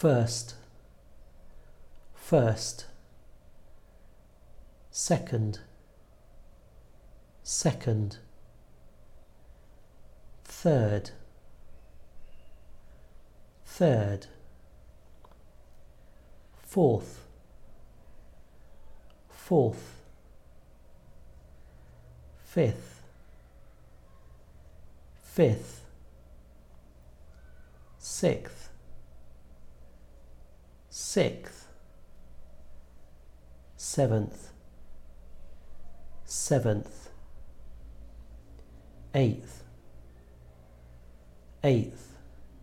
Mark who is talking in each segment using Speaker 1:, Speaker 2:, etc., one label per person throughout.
Speaker 1: first, first, second, second, third, third, fourth, fourth, fifth, fifth, sixth, sixth, seventh, seventh, eighth, eighth,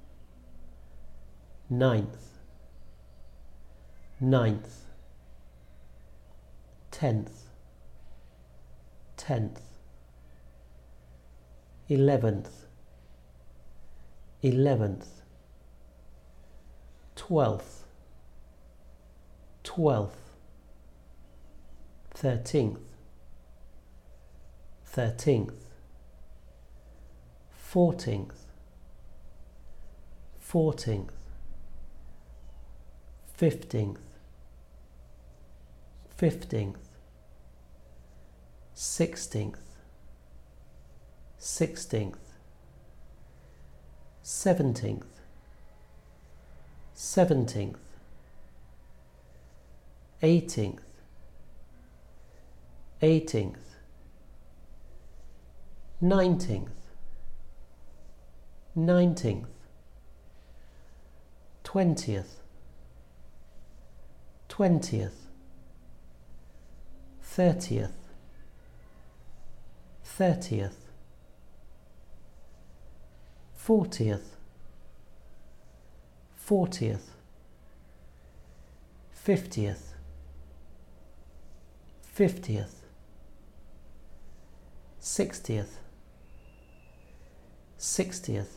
Speaker 1: ninth, ninth, tenth, tenth, 11th, 11th, 12th, 12th, 13th, 13th, 14th, 14th, 15th, 15th, 16th, 16th, 17th, 17th, 18th, 18th, 19th, 19th, 20th, 20th, 30th, 30th, 40th, 40th, 50th, 50th, 60th, 60th,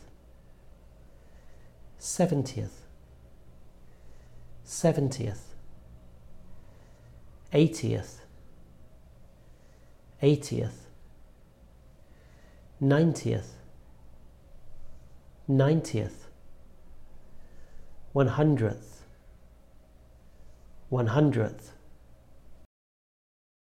Speaker 1: 70th, 70th, 80th, 80th, 90th, 90th, 100th, 100th,